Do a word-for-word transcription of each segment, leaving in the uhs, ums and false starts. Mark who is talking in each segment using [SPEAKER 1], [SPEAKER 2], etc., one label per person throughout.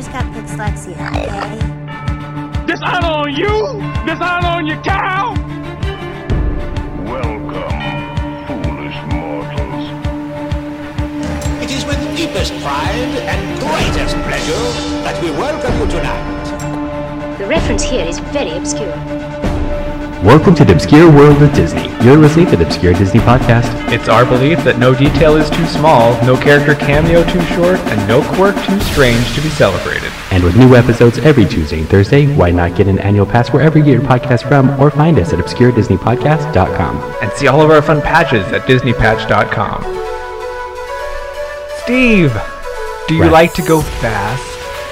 [SPEAKER 1] just got dyslexia, okay?
[SPEAKER 2] Dishonor on you! Dishonor on your cow!
[SPEAKER 3] Welcome, foolish mortals.
[SPEAKER 4] It is with deepest pride and greatest pleasure that we welcome you tonight.
[SPEAKER 5] The reference here is very obscure.
[SPEAKER 6] Welcome to the Obscure World of Disney. You're listening to the Obscure Disney Podcast.
[SPEAKER 7] It's our belief that no detail is too small, no character cameo too short, and no quirk too strange to be celebrated.
[SPEAKER 6] And with new episodes every Tuesday and Thursday, why not get an annual pass wherever you get your podcast from, or find us at obscure disney podcast dot com.
[SPEAKER 7] And see all of our fun patches at disney patch dot com. Steve, do you
[SPEAKER 6] Right.
[SPEAKER 7] like to go fast?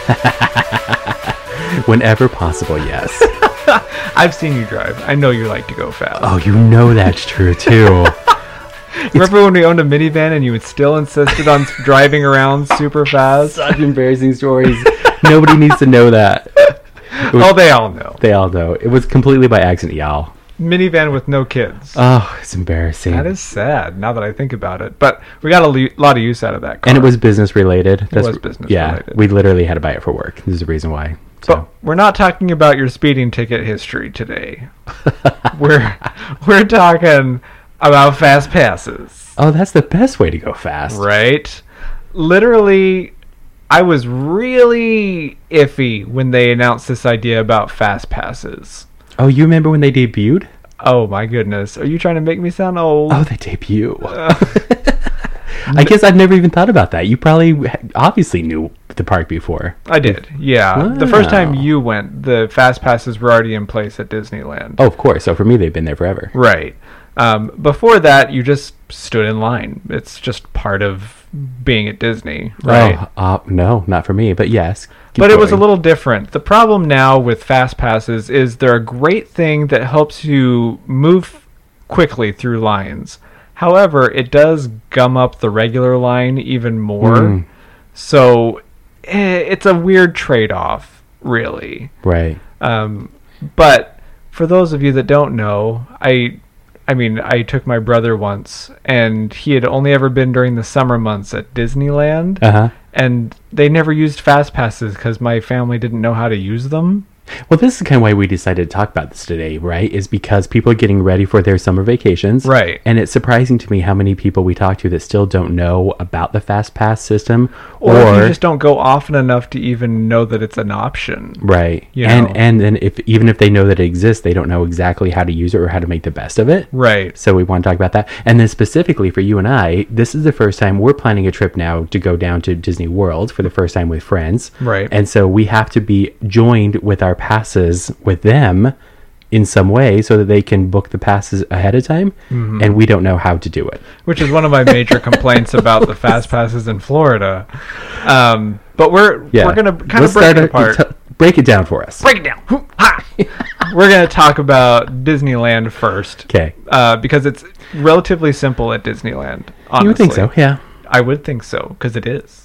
[SPEAKER 6] Whenever possible, yes.
[SPEAKER 7] I've seen you drive. I know you like to go fast.
[SPEAKER 6] Oh, you know that's true, too.
[SPEAKER 7] Remember when we owned a minivan and you would still insisted on driving around super fast?
[SPEAKER 6] Such embarrassing stories. Nobody needs to know that. Was,
[SPEAKER 7] Oh, they all know.
[SPEAKER 6] they all know. It was completely by accident, y'all.
[SPEAKER 7] Minivan with no kids.
[SPEAKER 6] Oh, it's embarrassing.
[SPEAKER 7] That is sad now that I think about it. But we got a le- lot of use out of that car.
[SPEAKER 6] And it was business related. That's,
[SPEAKER 7] was business
[SPEAKER 6] yeah,
[SPEAKER 7] related.
[SPEAKER 6] we literally had to buy it for work. This is the reason why. So.
[SPEAKER 7] But we're not talking about your speeding ticket history today. we're we're talking about fast passes,
[SPEAKER 6] Oh, that's the best way to go fast.
[SPEAKER 7] right? Literally, I was really iffy when they announced this idea about fast passes.
[SPEAKER 6] Oh, you remember when they debuted?
[SPEAKER 7] Oh my goodness, are you trying to make me sound old?
[SPEAKER 6] Oh, they debut. I guess I've never even thought about that. You probably obviously knew the park before.
[SPEAKER 7] I did, yeah. The first time
[SPEAKER 6] Wow.
[SPEAKER 7] you went, the fast passes were already in place at Disneyland.
[SPEAKER 6] Oh, of course. So for me, they've been there forever.
[SPEAKER 7] Right. Um, before that, you just stood in line. It's just part of being at Disney, right?
[SPEAKER 6] Oh, uh, no, not for me. But yes. keep
[SPEAKER 7] But it was a
[SPEAKER 6] going.
[SPEAKER 7] little different. The problem now with fast passes is they're a great thing that helps you move quickly through lines. However, it does gum up the regular line even more.
[SPEAKER 6] Mm.
[SPEAKER 7] So eh, it's a weird trade-off, really.
[SPEAKER 6] right.
[SPEAKER 7] Um, but for those of you that don't know, I, I mean, I took my brother once, and he had only ever been during the summer months at Disneyland,
[SPEAKER 6] Uh huh.
[SPEAKER 7] and they never used fast passes because my family didn't know how to use them.
[SPEAKER 6] Well, this is kind of why we decided to talk about this today, right? Is because people are getting ready for their summer vacations.
[SPEAKER 7] Right.
[SPEAKER 6] And it's surprising to me how many people we talk to that still don't know about the Fast Pass system.
[SPEAKER 7] Or, if you just don't go often enough to even know that it's an option.
[SPEAKER 6] Right.
[SPEAKER 7] You
[SPEAKER 6] and
[SPEAKER 7] know.
[SPEAKER 6] and then if even if they know that it exists, they don't know exactly how to use it or how to make the best of it.
[SPEAKER 7] Right.
[SPEAKER 6] So we want to talk about that. And then specifically for you and I, this is the first time we're planning a trip now to go down to Disney World for the first time with friends.
[SPEAKER 7] Right.
[SPEAKER 6] And so we have to be joined with our passes with them in some way so that they can book the passes ahead of time.
[SPEAKER 7] Mm-hmm.
[SPEAKER 6] And we don't know how to do it.
[SPEAKER 7] Which is one of my major complaints about the fast passes in Florida. Um, but we're
[SPEAKER 6] Yeah.
[SPEAKER 7] we're gonna kind
[SPEAKER 6] Let's
[SPEAKER 7] of break
[SPEAKER 6] start
[SPEAKER 7] it
[SPEAKER 6] a-
[SPEAKER 7] apart.
[SPEAKER 6] t- break it down for us.
[SPEAKER 7] break it down. Hoo, ha. We're gonna talk about Disneyland first.
[SPEAKER 6] Okay.
[SPEAKER 7] Uh, because it's relatively simple at Disneyland. Honestly.
[SPEAKER 6] You would think so, yeah.
[SPEAKER 7] I would think so, because it is.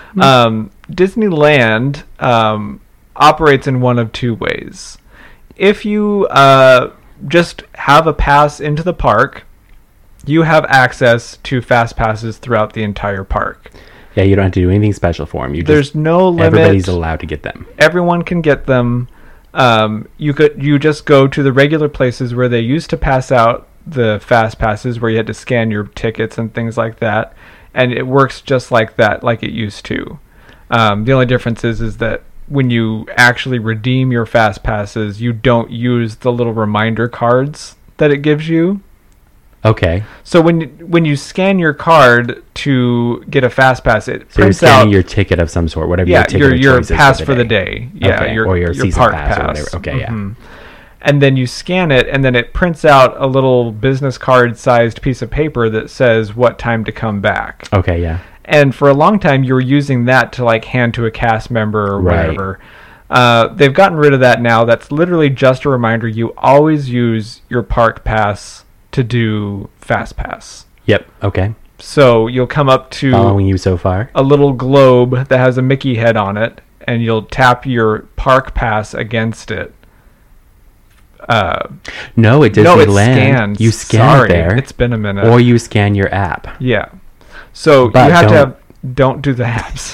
[SPEAKER 7] Um, Disneyland um, operates in one of two ways. If you uh, just have a pass into the park, you have access to fast passes throughout the entire park.
[SPEAKER 6] Yeah, you don't have to do anything special for them. You
[SPEAKER 7] There's
[SPEAKER 6] just,
[SPEAKER 7] no limit.
[SPEAKER 6] everybody's allowed to get them.
[SPEAKER 7] Everyone can get them. Um, you could you just go to the regular places where they used to pass out the fast passes, where you had to scan your tickets and things like that, and it works just like that, like it used to. Um, the only difference is is that when you actually redeem your fast passes, you don't use the little reminder cards that it gives you.
[SPEAKER 6] Okay.
[SPEAKER 7] So when when you scan your card to get a fast pass, it
[SPEAKER 6] So you're
[SPEAKER 7] prints
[SPEAKER 6] scanning
[SPEAKER 7] out
[SPEAKER 6] your ticket of some sort, whatever
[SPEAKER 7] yeah,
[SPEAKER 6] your ticket
[SPEAKER 7] your
[SPEAKER 6] of
[SPEAKER 7] your
[SPEAKER 6] choice is
[SPEAKER 7] pass for the day. Yeah,
[SPEAKER 6] Okay,
[SPEAKER 7] your,
[SPEAKER 6] or your season
[SPEAKER 7] park
[SPEAKER 6] pass
[SPEAKER 7] pass
[SPEAKER 6] or whatever. Okay, yeah.
[SPEAKER 7] Mhm. And then you scan it, and then it prints out a little business card-sized piece of paper that says what time to come back.
[SPEAKER 6] Okay, yeah.
[SPEAKER 7] And for a long time, you were using that to like hand to a cast member or
[SPEAKER 6] Right.
[SPEAKER 7] whatever. Uh, they've gotten rid of that now. That's literally just a reminder. You always use your park pass to do fast pass.
[SPEAKER 6] Yep, okay.
[SPEAKER 7] So you'll come up to
[SPEAKER 6] Following you so far.
[SPEAKER 7] a little globe that has a Mickey head on it, and you'll tap your park pass against it. Uh,
[SPEAKER 6] No, it
[SPEAKER 7] no, it
[SPEAKER 6] Disneyland.
[SPEAKER 7] scans.
[SPEAKER 6] You scan
[SPEAKER 7] Sorry,
[SPEAKER 6] it there.
[SPEAKER 7] it's been a minute.
[SPEAKER 6] Or you scan your app.
[SPEAKER 7] yeah. So
[SPEAKER 6] But
[SPEAKER 7] you have to
[SPEAKER 6] don't-
[SPEAKER 7] have. Don't do the apps.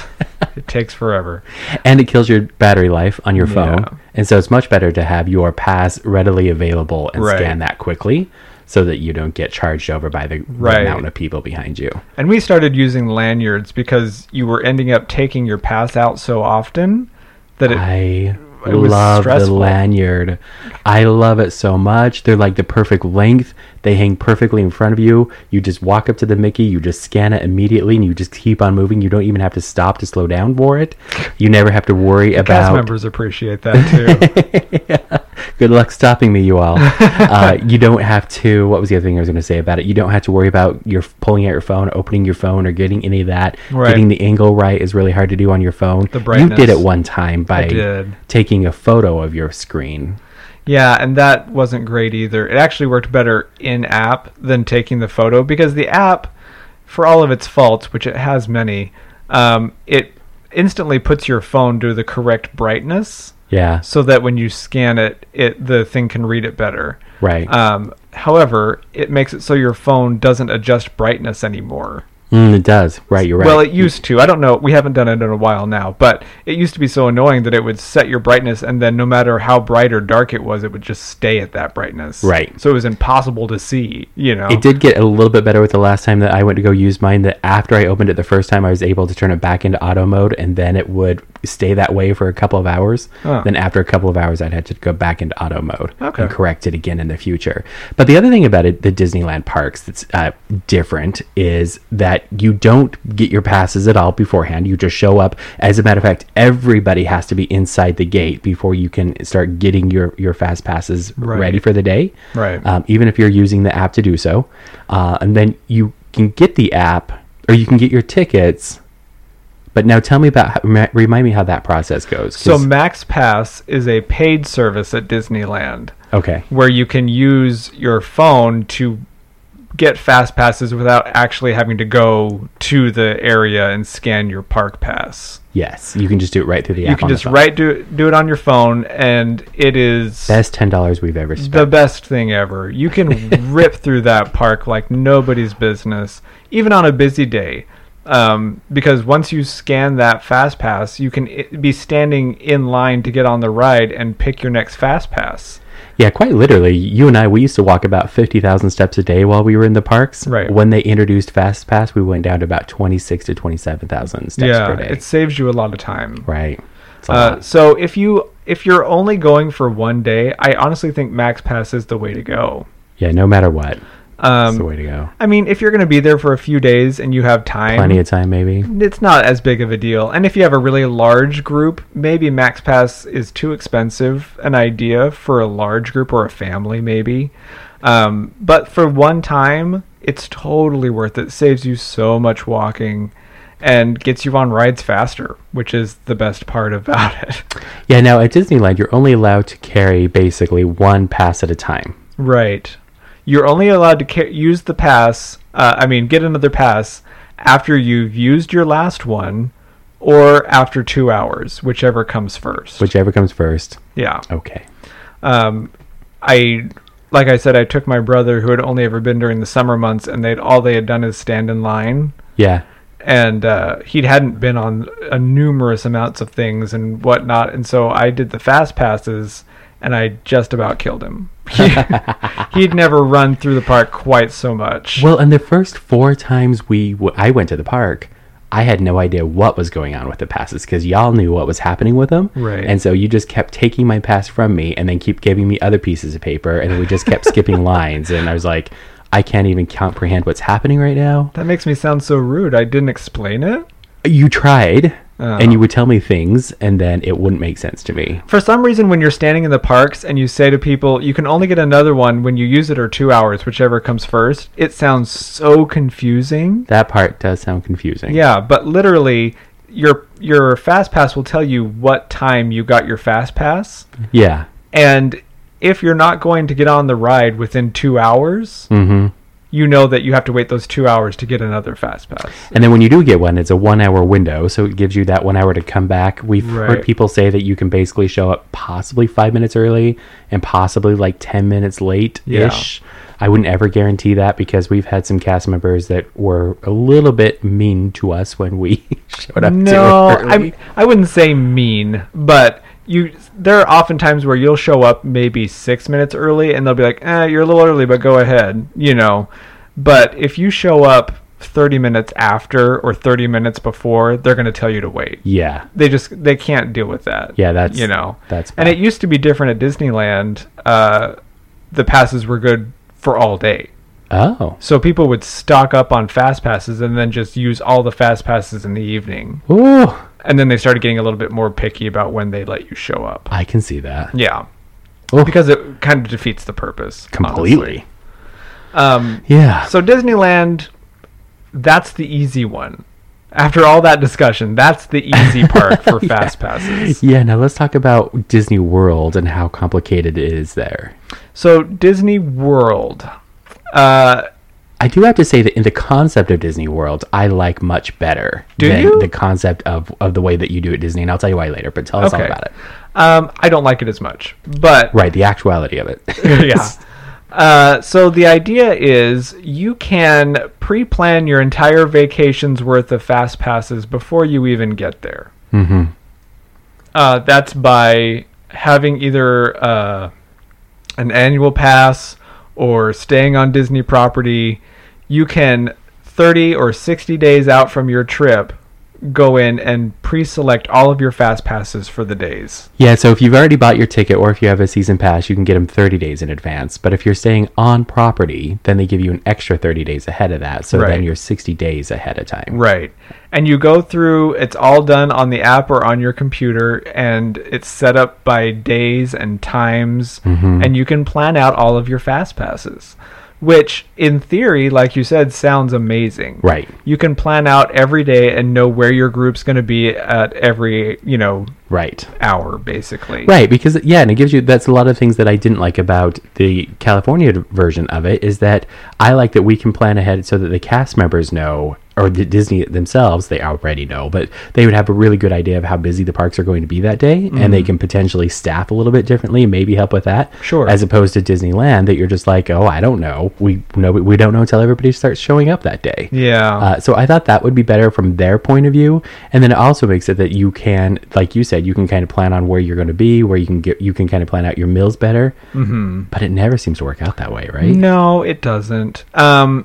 [SPEAKER 7] It takes forever.
[SPEAKER 6] And it kills your battery life on your
[SPEAKER 7] Yeah.
[SPEAKER 6] phone. And so it's much better to have your pass readily available and
[SPEAKER 7] Right.
[SPEAKER 6] scan that quickly so that you don't get charged over by the, the
[SPEAKER 7] Right.
[SPEAKER 6] amount of people behind you.
[SPEAKER 7] And we started using lanyards because you were ending up taking your pass out so often that it,
[SPEAKER 6] I
[SPEAKER 7] it was
[SPEAKER 6] love the
[SPEAKER 7] stressful.
[SPEAKER 6] lanyard. I love it so much. They're like the perfect length. They hang perfectly in front of you. You just walk up to the Mickey, you just scan it immediately, and you just keep on moving. You don't even have to stop to slow down for it. You never have to worry
[SPEAKER 7] cast
[SPEAKER 6] about...
[SPEAKER 7] members appreciate that too.
[SPEAKER 6] Yeah. Good luck stopping me, you all. uh, you don't have to... What was the other thing I was going to say about it? You don't have to worry about your pulling out your phone, opening your phone, or getting any of that.
[SPEAKER 7] Right.
[SPEAKER 6] Getting the angle right is really hard to do on your phone.
[SPEAKER 7] The
[SPEAKER 6] You
[SPEAKER 7] brightness.
[SPEAKER 6] did it one time by
[SPEAKER 7] did.
[SPEAKER 6] taking a photo of your screen.
[SPEAKER 7] Yeah, and that wasn't great either. It actually worked better in app than taking the photo because the app, for all of its faults, which it has many, um, it instantly puts your phone to the correct brightness
[SPEAKER 6] Yeah,
[SPEAKER 7] so that when you scan it, it the thing can read it better.
[SPEAKER 6] right.
[SPEAKER 7] Um, however, it makes it so your phone doesn't adjust brightness anymore.
[SPEAKER 6] Mm, it does. Right, you're right.
[SPEAKER 7] Well, it used to. I don't know. We haven't done it in a while now, but it used to be so annoying that it would set your brightness, and then no matter how bright or dark it was, it would just stay at that brightness.
[SPEAKER 6] Right.
[SPEAKER 7] So it was impossible to see. You know.
[SPEAKER 6] It did get a little bit better with the last time that I went to go use mine, that after I opened it the first time, I was able to turn it back into auto mode, and then it would stay that way for a couple of hours.
[SPEAKER 7] Huh.
[SPEAKER 6] Then after a couple of hours, I'd have to go back into auto mode
[SPEAKER 7] Okay.
[SPEAKER 6] and correct it again in the future. But the other thing about it, the Disneyland parks that's uh, different is that you don't get your passes at all beforehand. You just show up. As a matter of fact, everybody has to be inside the gate before you can start getting your, your fast passes
[SPEAKER 7] Right.
[SPEAKER 6] ready for the day.
[SPEAKER 7] Right.
[SPEAKER 6] Um, even if you're using the app to do so. Uh, and then you can get the app, or you can get your tickets. But now tell me about, how, remi- remind me how that process goes.
[SPEAKER 7] So
[SPEAKER 6] 'cause-
[SPEAKER 7] Max Pass is a paid service at Disneyland
[SPEAKER 6] okay.
[SPEAKER 7] where you can use your phone to get fast passes without actually having to go to the area and scan your park pass.
[SPEAKER 6] Yes. You can just do it right through the app.
[SPEAKER 7] You can
[SPEAKER 6] on the
[SPEAKER 7] just
[SPEAKER 6] phone.
[SPEAKER 7] right do do it on your phone, and it is
[SPEAKER 6] Best ten dollars we've ever spent.
[SPEAKER 7] the best thing ever. You can rip through that park like nobody's business, even on a busy day. Um, because once you scan that fast pass, you can I- be standing in line to get on the ride and pick your next fast pass.
[SPEAKER 6] Yeah, quite literally. You and I, we used to walk about fifty thousand steps a day while we were in the parks.
[SPEAKER 7] Right.
[SPEAKER 6] When they introduced Fast Pass, we went down to about twenty-six to twenty-seven thousand steps
[SPEAKER 7] yeah,
[SPEAKER 6] per day.
[SPEAKER 7] it saves you a lot of time.
[SPEAKER 6] Right. It's a
[SPEAKER 7] Uh,
[SPEAKER 6] lot.
[SPEAKER 7] so if you if you're only going for one day, I honestly think Max Pass is the way to go.
[SPEAKER 6] Yeah, no matter what.
[SPEAKER 7] Um,
[SPEAKER 6] That's the way to go.
[SPEAKER 7] I mean, if you're going to be there for a few days and you have time,
[SPEAKER 6] Plenty of time, maybe.
[SPEAKER 7] it's not as big of a deal. And if you have a really large group, maybe Max Pass is too expensive an idea for a large group or a family, maybe. Um, but for one time, it's totally worth it. It saves you so much walking and gets you on rides faster, which is the best part about it.
[SPEAKER 6] Yeah, now at Disneyland, you're only allowed to carry basically one pass at a time.
[SPEAKER 7] Right. You're only allowed to ca- use the pass, uh, I mean, get another pass after you've used your last one or after two hours, whichever comes first.
[SPEAKER 6] Whichever comes first.
[SPEAKER 7] Yeah.
[SPEAKER 6] Okay.
[SPEAKER 7] Um, I, like I said, I took my brother who had only ever been during the summer months, and they'd all they had done is stand in line.
[SPEAKER 6] Yeah.
[SPEAKER 7] And uh, he hadn't been on a numerous amounts of things and whatnot, and so I did the fast passes, and I just about killed him. He, he'd never run through the park quite so much.
[SPEAKER 6] Well, and the first four times we w- I went to the park, I had no idea what was going on with the passes because y'all knew what was happening with them.
[SPEAKER 7] Right.
[SPEAKER 6] And so you just kept taking my pass from me and then keep giving me other pieces of paper, and then we just kept skipping lines. And I was like, I can't even comprehend what's happening right now.
[SPEAKER 7] That makes me sound so rude. I didn't explain it.
[SPEAKER 6] You tried,
[SPEAKER 7] Oh.
[SPEAKER 6] and you would tell me things, and then it wouldn't make sense to me.
[SPEAKER 7] For some reason, when you're standing in the parks and you say to people, you can only get another one when you use it or two hours, whichever comes first, it sounds so confusing.
[SPEAKER 6] That part does sound confusing.
[SPEAKER 7] Yeah, but literally, your your fast pass will tell you what time you got your fast pass,
[SPEAKER 6] Yeah.
[SPEAKER 7] and if you're not going to get on the ride within two hours,
[SPEAKER 6] Mm-hmm.
[SPEAKER 7] you know that you have to wait those two hours to get another fast pass.
[SPEAKER 6] And then when you do get one, it's a one hour window, so it gives you that one hour to come back. We've
[SPEAKER 7] Right.
[SPEAKER 6] heard people say that you can basically show up possibly five minutes early and possibly like ten minutes late ish. I wouldn't ever guarantee that because we've had some cast members that were a little bit mean to us when we showed up
[SPEAKER 7] No,
[SPEAKER 6] too early.
[SPEAKER 7] I I wouldn't say mean, but you there are often times where you'll show up maybe six minutes early and they'll be like, eh, you're a little early, but go ahead, you know. But if you show up thirty minutes after or thirty minutes before, they're going to tell you to wait.
[SPEAKER 6] Yeah.
[SPEAKER 7] They just they can't deal with that.
[SPEAKER 6] Yeah, that's
[SPEAKER 7] you know.
[SPEAKER 6] that's
[SPEAKER 7] And
[SPEAKER 6] bad.
[SPEAKER 7] it used to be different at Disneyland. Uh, the passes were good for all day.
[SPEAKER 6] Oh.
[SPEAKER 7] So people would stock up on fast passes and then just use all the fast passes in the evening.
[SPEAKER 6] Ooh.
[SPEAKER 7] And then they started getting a little bit more picky about when they let you show up.
[SPEAKER 6] I can see that.
[SPEAKER 7] Yeah.
[SPEAKER 6] Ooh.
[SPEAKER 7] Because it kind of defeats the purpose.
[SPEAKER 6] Completely.
[SPEAKER 7] honestly. Um,
[SPEAKER 6] Yeah.
[SPEAKER 7] so Disneyland, that's the easy one. After all that discussion, that's the easy part for fast passes.
[SPEAKER 6] Yeah, now let's talk about Disney World and how complicated it is there.
[SPEAKER 7] So Disney World. Uh,
[SPEAKER 6] I do have to say that in the concept of Disney World, I like much better
[SPEAKER 7] Do
[SPEAKER 6] than
[SPEAKER 7] you?
[SPEAKER 6] the concept of, of the way that you do at Disney. And I'll tell you why later, but tell us all
[SPEAKER 7] Okay.
[SPEAKER 6] about it.
[SPEAKER 7] um, I don't like it as much. But
[SPEAKER 6] Right, the actuality of it.
[SPEAKER 7] yeah. Uh, so the idea is you can pre-plan your entire vacation's worth of fast passes before you even get there.
[SPEAKER 6] Mm-hmm.
[SPEAKER 7] Uh, that's by having either uh, an annual pass or staying on Disney property. You can thirty or sixty days out from your trip go in and pre-select all of your fast passes for the days.
[SPEAKER 6] Yeah, so if you've already bought your ticket or if you have a season pass, you can get them thirty days in advance. But if you're staying on property, then they give you an extra thirty days ahead of that. So
[SPEAKER 7] Right.
[SPEAKER 6] then you're sixty days ahead of time.
[SPEAKER 7] Right. And you go through, it's all done on the app or on your computer, and it's set up by days and times, and you can plan out all of your fast passes, which in theory, like you said, sounds amazing.
[SPEAKER 6] Right.
[SPEAKER 7] You can plan out every day and know where your group's going to be at every, you know,
[SPEAKER 6] Right.
[SPEAKER 7] hour, basically.
[SPEAKER 6] Right, because yeah, and it gives you that's a lot of things that I didn't like about the California version of it is that I like that we can plan ahead so that the cast members know, or the Disney themselves, they already know, but they would have a really good idea of how busy the parks are going to be that day, and they can potentially staff a little bit differently and maybe help with that.
[SPEAKER 7] Sure.
[SPEAKER 6] As opposed to Disneyland, that you're just like, oh, I don't know, we know we don't know until everybody starts showing up that day.
[SPEAKER 7] Yeah.
[SPEAKER 6] Uh, so I thought that would be better from their point of view, and then it also makes it that you can, like you said, you can kind of plan on where you're going to be, where you can get, you can kind of plan out your meals better. Mm-hmm. But it never seems to work out that way, right?
[SPEAKER 7] No, it doesn't. Um,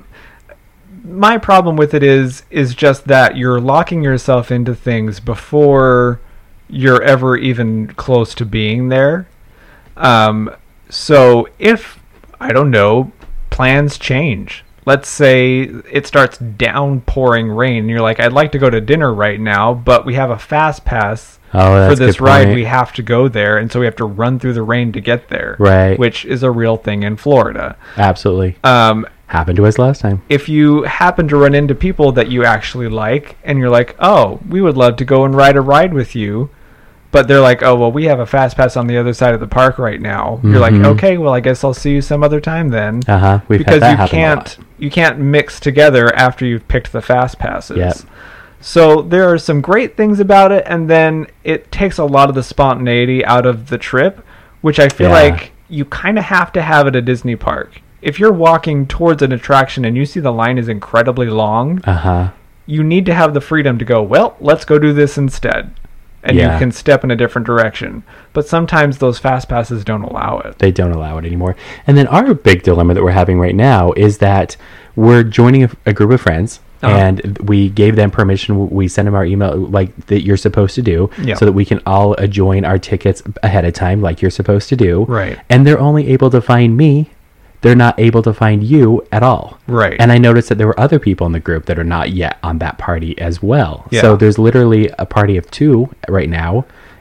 [SPEAKER 7] my problem with it is is just that you're locking yourself into things before you're ever even close to being there. Um, so if, I don't know, plans change. Let's say it starts downpouring rain, and you're like, I'd like to go to dinner right now, but we have a fast pass
[SPEAKER 6] Oh, that's
[SPEAKER 7] for
[SPEAKER 6] a
[SPEAKER 7] this
[SPEAKER 6] good
[SPEAKER 7] ride.
[SPEAKER 6] point.
[SPEAKER 7] We have to go there, and so we have to run through the rain to get there.
[SPEAKER 6] Right.
[SPEAKER 7] Which is a real thing in Florida.
[SPEAKER 6] Absolutely.
[SPEAKER 7] Um,
[SPEAKER 6] Happened to us last time.
[SPEAKER 7] if you happen to run into people that you actually like, and you're like, oh, we would love to go and ride a ride with you, but they're like, oh, well, we have a fast pass on the other side of the park right now. You're like,
[SPEAKER 6] Mhm.
[SPEAKER 7] okay, well, I guess I'll see you some other time then.
[SPEAKER 6] Uh huh. We've
[SPEAKER 7] because
[SPEAKER 6] had that
[SPEAKER 7] you
[SPEAKER 6] happen a
[SPEAKER 7] can't
[SPEAKER 6] lot.
[SPEAKER 7] you can't mix together after you've picked the fast passes.
[SPEAKER 6] Yep.
[SPEAKER 7] So there are some great things about it, and then it takes a lot of the spontaneity out of the trip, which I feel
[SPEAKER 6] Yeah.
[SPEAKER 7] like you kind of have to have at a Disney park. If you're walking towards an attraction and you see the line is incredibly long,
[SPEAKER 6] Uh huh.
[SPEAKER 7] you need to have the freedom to go, well, let's go do this instead. And
[SPEAKER 6] Yeah.
[SPEAKER 7] you can step in a different direction. But sometimes those fast passes don't allow it.
[SPEAKER 6] They don't allow it anymore. And then our big dilemma that we're having right now is that we're joining a, a group of friends.
[SPEAKER 7] Uh-huh.
[SPEAKER 6] And we gave them permission. We sent them our email, like that you're supposed to do,
[SPEAKER 7] Yeah.
[SPEAKER 6] so that we can all adjoin our tickets ahead of time, like you're supposed to do.
[SPEAKER 7] Right.
[SPEAKER 6] And they're only able to find me. They're not able to find you at all.
[SPEAKER 7] Right.
[SPEAKER 6] And I noticed that there were other people in the group that are not yet on that party as well.
[SPEAKER 7] Yeah.
[SPEAKER 6] So there's literally a party of two right now,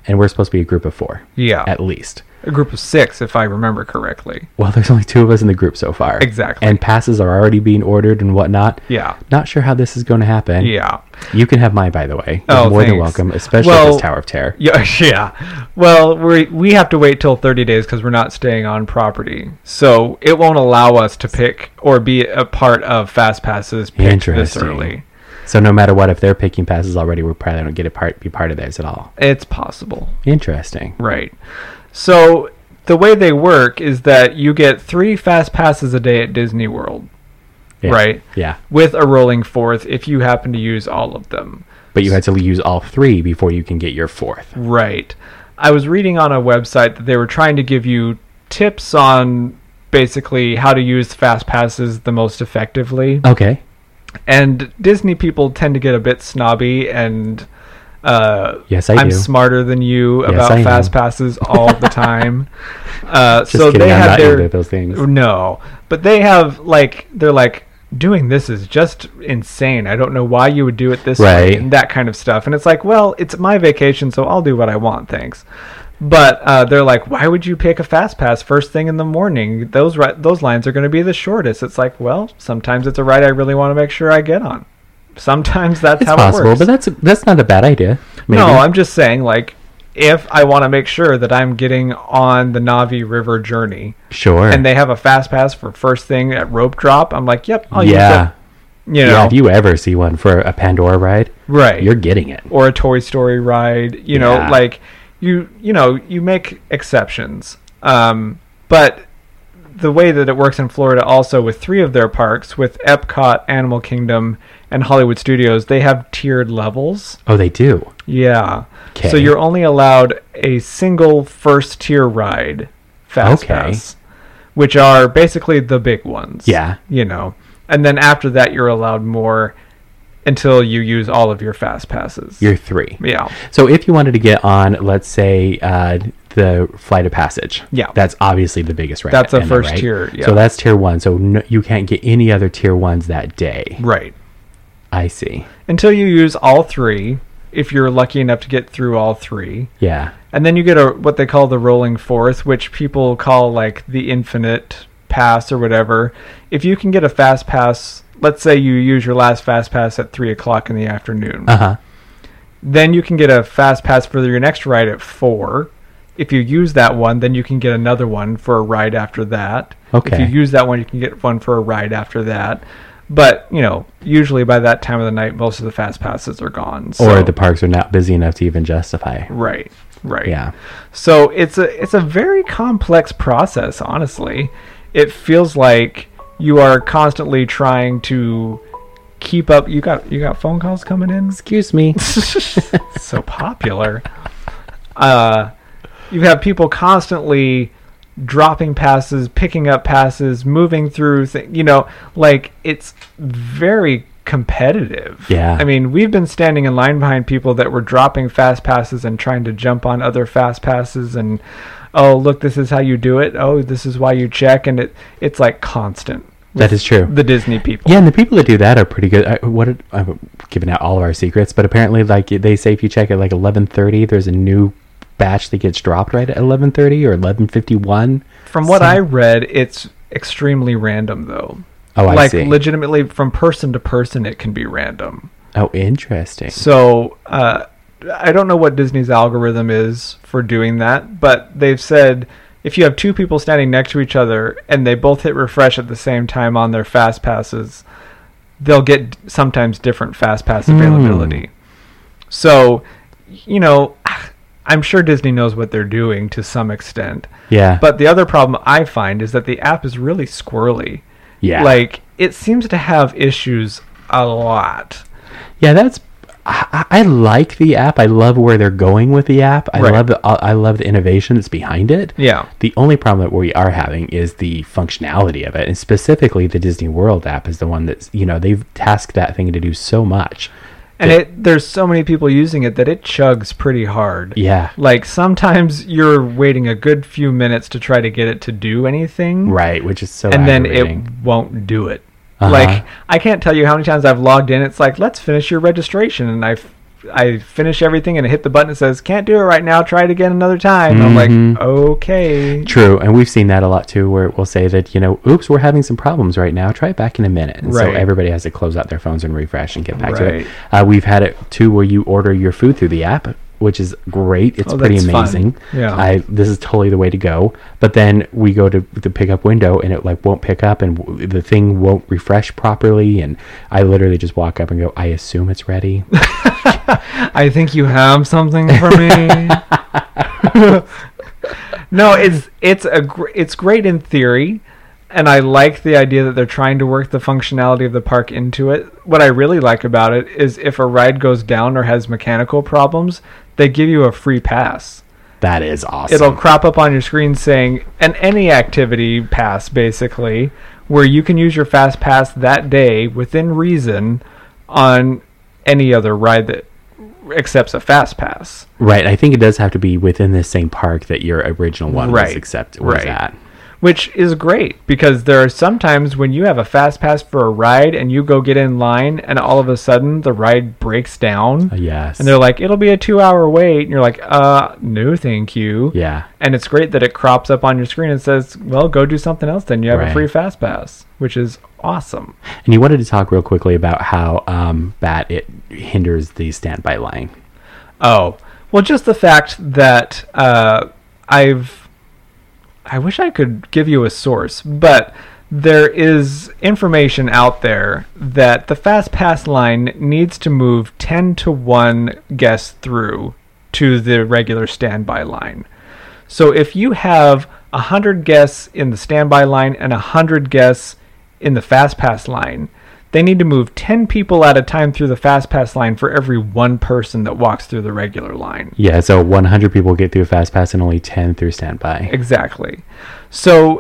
[SPEAKER 6] and we're supposed to be a group of four.
[SPEAKER 7] Yeah.
[SPEAKER 6] At least.
[SPEAKER 7] A group of six, if I remember correctly.
[SPEAKER 6] Well, there's only two of us in the group so far.
[SPEAKER 7] Exactly.
[SPEAKER 6] And passes are already being ordered and whatnot.
[SPEAKER 7] Yeah.
[SPEAKER 6] Not sure how this is going to happen.
[SPEAKER 7] Yeah.
[SPEAKER 6] You can have mine, by the way.
[SPEAKER 7] Oh,
[SPEAKER 6] You're more than
[SPEAKER 7] thanks.
[SPEAKER 6] welcome, especially
[SPEAKER 7] Well,
[SPEAKER 6] if it's Tower of Terror.
[SPEAKER 7] Yeah, yeah. Well, we we have to wait till thirty days because we're not staying on property, so it won't allow us to pick or be a part of fast passes picked this
[SPEAKER 6] Interesting.
[SPEAKER 7] early.
[SPEAKER 6] So no matter what, if they're picking passes already, we probably don't get a part, be part of theirs at all.
[SPEAKER 7] It's possible,
[SPEAKER 6] Interesting.
[SPEAKER 7] right? So the way they work is that you get three fast passes a day at Disney World,
[SPEAKER 6] Yeah.
[SPEAKER 7] right?
[SPEAKER 6] Yeah.
[SPEAKER 7] With a rolling fourth if you happen to use all of them.
[SPEAKER 6] But you had to use all three before you can get your fourth.
[SPEAKER 7] Right. I was reading on a website that they were trying to give you tips on basically how to use fast passes the most effectively.
[SPEAKER 6] Okay.
[SPEAKER 7] And Disney people tend to get a bit snobby and uh,
[SPEAKER 6] Yes, I
[SPEAKER 7] I'm
[SPEAKER 6] do.
[SPEAKER 7] smarter than you
[SPEAKER 6] Yes,
[SPEAKER 7] about
[SPEAKER 6] I
[SPEAKER 7] fast
[SPEAKER 6] am.
[SPEAKER 7] passes all the time. uh,
[SPEAKER 6] Just
[SPEAKER 7] so
[SPEAKER 6] kidding,
[SPEAKER 7] they
[SPEAKER 6] I'm
[SPEAKER 7] have
[SPEAKER 6] not
[SPEAKER 7] their
[SPEAKER 6] either of those things.
[SPEAKER 7] no, but they have like they're like doing this is just insane. I don't know why you would do it this way
[SPEAKER 6] Right.
[SPEAKER 7] and that kind of stuff. And it's like, well, it's my vacation, so I'll do what I want. Thanks. But uh, they're like, why would you pick a fast pass first thing in the morning? Those ri- those lines are going to be the shortest. It's like, well, sometimes it's a ride I really want to make sure I get on. Sometimes that's
[SPEAKER 6] It's
[SPEAKER 7] how
[SPEAKER 6] possible,
[SPEAKER 7] it works.
[SPEAKER 6] but that's that's not a bad idea. Maybe.
[SPEAKER 7] No, I'm just saying, like, if I want to make sure that I'm getting on the Navi River journey,
[SPEAKER 6] sure.
[SPEAKER 7] and they have a fast pass for first thing at rope drop, I'm like, yep, I'll
[SPEAKER 6] yeah.
[SPEAKER 7] use it. You know,
[SPEAKER 6] Yeah, if you ever see one for a Pandora ride,
[SPEAKER 7] right?
[SPEAKER 6] you're getting it.
[SPEAKER 7] Or a Toy Story ride. You know,
[SPEAKER 6] Yeah.
[SPEAKER 7] like you, you know, you make exceptions. Um, but the way that it works in Florida, also with three of their parks, with Epcot, Animal Kingdom, and Hollywood Studios, they have tiered levels.
[SPEAKER 6] Oh, they do.
[SPEAKER 7] Yeah.
[SPEAKER 6] Okay.
[SPEAKER 7] So you're only allowed a single first tier ride, Fast
[SPEAKER 6] Okay.
[SPEAKER 7] Pass, which are basically the big ones.
[SPEAKER 6] Yeah.
[SPEAKER 7] You know. And then after that, you're allowed more until you use all of your Fast Passes.
[SPEAKER 6] You're three.
[SPEAKER 7] yeah.
[SPEAKER 6] So if you wanted to get on, let's say, uh, the Flight of Passage,
[SPEAKER 7] Yeah.
[SPEAKER 6] that's obviously the biggest ride.
[SPEAKER 7] That's a
[SPEAKER 6] in there,
[SPEAKER 7] first
[SPEAKER 6] right?
[SPEAKER 7] tier, yeah.
[SPEAKER 6] So that's tier one. So no, you can't get any other tier ones that day.
[SPEAKER 7] Right.
[SPEAKER 6] I see.
[SPEAKER 7] Until you use all three, if you're lucky enough to get through all three.
[SPEAKER 6] Yeah.
[SPEAKER 7] And then you get a what they call the rolling fourth, which people call like the infinite pass or whatever. If you can get a fast pass, let's say you use your last fast pass at three o'clock in the afternoon,
[SPEAKER 6] Uh huh.
[SPEAKER 7] then you can get a fast pass for your next ride at four. If you use that one, then you can get another one for a ride after that.
[SPEAKER 6] Okay.
[SPEAKER 7] If you use that one, you can get one for a ride after that. But, you know, usually by that time of the night, most of the fast passes are gone. So.
[SPEAKER 6] Or the parks are not busy enough to even justify.
[SPEAKER 7] Right, right.
[SPEAKER 6] Yeah.
[SPEAKER 7] So it's a it's a very complex process, honestly. It feels like you are constantly trying to keep up. You got you got phone calls coming in?
[SPEAKER 6] Excuse me.
[SPEAKER 7] So popular. Uh, you have people constantly dropping passes, picking up passes, moving through things. You know, like it's very competitive.
[SPEAKER 6] Yeah.
[SPEAKER 7] I mean, we've been standing in line behind people that were dropping fast passes and trying to jump on other fast passes and oh, look, this is how you do it. Oh, this is why you check, and it it's like constant.
[SPEAKER 6] That is true.
[SPEAKER 7] The Disney people.
[SPEAKER 6] Yeah, and the people that do that are pretty good. I, what did, I'm giving out all of our secrets, but apparently, like they say, if you check at like eleven thirty, there's a new batch that gets dropped right at eleven thirty or eleven fifty-one.
[SPEAKER 7] From what I read, it's extremely random, though.
[SPEAKER 6] Oh, I
[SPEAKER 7] like
[SPEAKER 6] see.
[SPEAKER 7] legitimately, from person to person, it can be random.
[SPEAKER 6] Oh, interesting.
[SPEAKER 7] So uh, I don't know what Disney's algorithm is for doing that, but they've said if you have two people standing next to each other and they both hit refresh at the same time on their fast passes, they'll get sometimes different fast pass availability. So, you know, I'm sure Disney knows what they're doing to some extent.
[SPEAKER 6] Yeah.
[SPEAKER 7] But the other problem I find is that the app is really squirrely.
[SPEAKER 6] Yeah.
[SPEAKER 7] Like, it seems to have issues a lot.
[SPEAKER 6] Yeah, that's. I, I like the app. I love where they're going with the app. I
[SPEAKER 7] Right.
[SPEAKER 6] love the I love the innovation that's behind it.
[SPEAKER 7] Yeah.
[SPEAKER 6] The only problem that we are having is the functionality of it, and specifically the Disney World app is the one that's, you know, they've tasked that thing to do so much.
[SPEAKER 7] And it there's so many people using it that it chugs pretty hard.
[SPEAKER 6] Yeah.
[SPEAKER 7] Like, sometimes you're waiting a good few minutes to try to get it to do anything.
[SPEAKER 6] Right, which is so
[SPEAKER 7] And then
[SPEAKER 6] aggravating.
[SPEAKER 7] it won't do it.
[SPEAKER 6] Uh-huh.
[SPEAKER 7] Like, I can't tell you how many times I've logged in. It's like, let's finish your registration. And I've I finish everything and I hit the button that says can't do it right now, try it again another time. I'm
[SPEAKER 6] Mhm.
[SPEAKER 7] like, okay.
[SPEAKER 6] True, and we've seen that a lot too, where it will say that, you know, oops, we're having some problems right now. Try it back in a minute. And so
[SPEAKER 7] Right.
[SPEAKER 6] everybody has to close out their phones and refresh and get back to
[SPEAKER 7] Right.
[SPEAKER 6] it. Uh, we've had it too, where you order your food through the app, which is great. It's
[SPEAKER 7] Oh,
[SPEAKER 6] pretty
[SPEAKER 7] that's fun.
[SPEAKER 6] amazing.
[SPEAKER 7] Yeah.
[SPEAKER 6] I this is totally the way to go. But then we go to the pickup window and it like won't pick up, and w- the thing won't refresh properly. And I literally just walk up and go, I assume it's ready.
[SPEAKER 7] I think you have something for me. No, it's it's a gr- it's great in theory, and I like the idea that they're trying to work the functionality of the park into it. What I really like about it is if a ride goes down or has mechanical problems, they give you a free pass.
[SPEAKER 6] That is awesome.
[SPEAKER 7] It'll crop up on your screen saying an any activity pass, basically, where you can use your fast pass that day within reason on any other ride that accepts a fast pass.
[SPEAKER 6] Right. I think it does have to be within the same park that your original one was
[SPEAKER 7] Right.
[SPEAKER 6] accept was
[SPEAKER 7] Right.
[SPEAKER 6] at.
[SPEAKER 7] Which is great, because there are some times when you have a fast pass for a ride and you go get in line and all of a sudden the ride breaks down.
[SPEAKER 6] Uh, yes.
[SPEAKER 7] And they're like, it'll be a two hour wait. And you're like, uh, no, thank you.
[SPEAKER 6] Yeah.
[SPEAKER 7] And it's great that it crops up on your screen and says, well, go do something else. Then you have
[SPEAKER 6] Right.
[SPEAKER 7] a free fast pass, which is awesome.
[SPEAKER 6] And you wanted to talk real quickly about how um, bad it hinders the standby line.
[SPEAKER 7] Oh, well, just the fact that uh, I've, I wish I could give you a source, but there is information out there that the fast pass line needs to move ten to one guests through to the regular standby line. So if you have one hundred guests in the standby line and one hundred guests in the fast pass line, they need to move ten people at a time through the fast pass line for every one person that walks through the regular line.
[SPEAKER 6] Yeah, so one hundred people get through fast pass and only ten through standby.
[SPEAKER 7] Exactly. So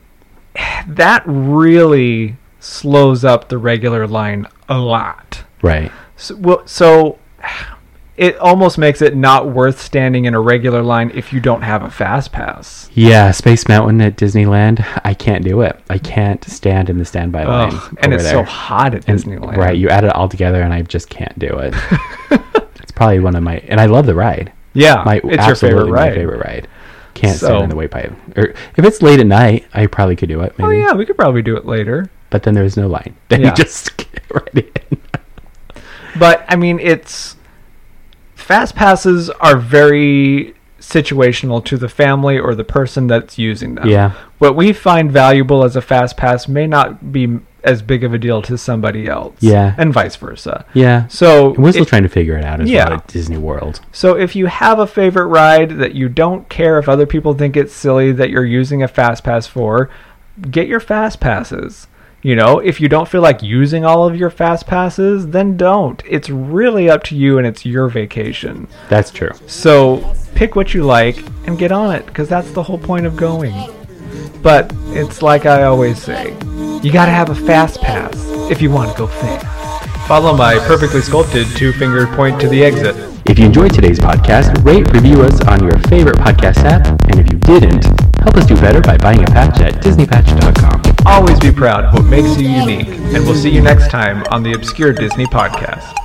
[SPEAKER 7] that really slows up the regular line a lot.
[SPEAKER 6] Right.
[SPEAKER 7] So, well, so it almost makes it not worth standing in a regular line if you don't have a fast pass.
[SPEAKER 6] Yeah, Space Mountain at Disneyland, I can't do it. I can't stand in the standby line.
[SPEAKER 7] Ugh, and
[SPEAKER 6] over
[SPEAKER 7] it's
[SPEAKER 6] there.
[SPEAKER 7] so hot at
[SPEAKER 6] And-
[SPEAKER 7] Disneyland.
[SPEAKER 6] Right, you add it all together and I just can't do it. It's probably one of my, and I love the ride.
[SPEAKER 7] Yeah,
[SPEAKER 6] My
[SPEAKER 7] it's your
[SPEAKER 6] absolutely
[SPEAKER 7] favorite
[SPEAKER 6] my
[SPEAKER 7] ride.
[SPEAKER 6] favorite ride. Can't
[SPEAKER 7] So-
[SPEAKER 6] stand in the wait pipe. Or if it's late at night, I probably could do it. Maybe.
[SPEAKER 7] Oh yeah, we could probably do it later.
[SPEAKER 6] But then there's no line. Then
[SPEAKER 7] Yeah.
[SPEAKER 6] you just get right in.
[SPEAKER 7] But I mean, it's fast passes are very situational to the family or the person that's using them.
[SPEAKER 6] Yeah.
[SPEAKER 7] What we find valuable as a fast pass may not be as big of a deal to somebody else.
[SPEAKER 6] Yeah.
[SPEAKER 7] And vice versa.
[SPEAKER 6] Yeah.
[SPEAKER 7] So
[SPEAKER 6] And we're still
[SPEAKER 7] if-
[SPEAKER 6] trying to figure it out as
[SPEAKER 7] Yeah.
[SPEAKER 6] well at Disney World.
[SPEAKER 7] So if you have a favorite ride that you don't care if other people think it's silly that you're using a fast pass for, get your fast passes. You know, if you don't feel like using all of your fast passes, then don't. It's really up to you and it's your vacation.
[SPEAKER 6] That's true.
[SPEAKER 7] So pick what you like and get on it, because that's the whole point of going. But it's like I always say, you gotta have a fast pass if you want to go fast. Follow my perfectly sculpted two-finger point to the exit.
[SPEAKER 6] If you enjoyed today's podcast, rate, review us on your favorite podcast app. And if you didn't, help us do better by buying a patch at disney patch dot com.
[SPEAKER 7] Always be proud of what makes you unique, and we'll see you next time on the Obscure Disney Podcast.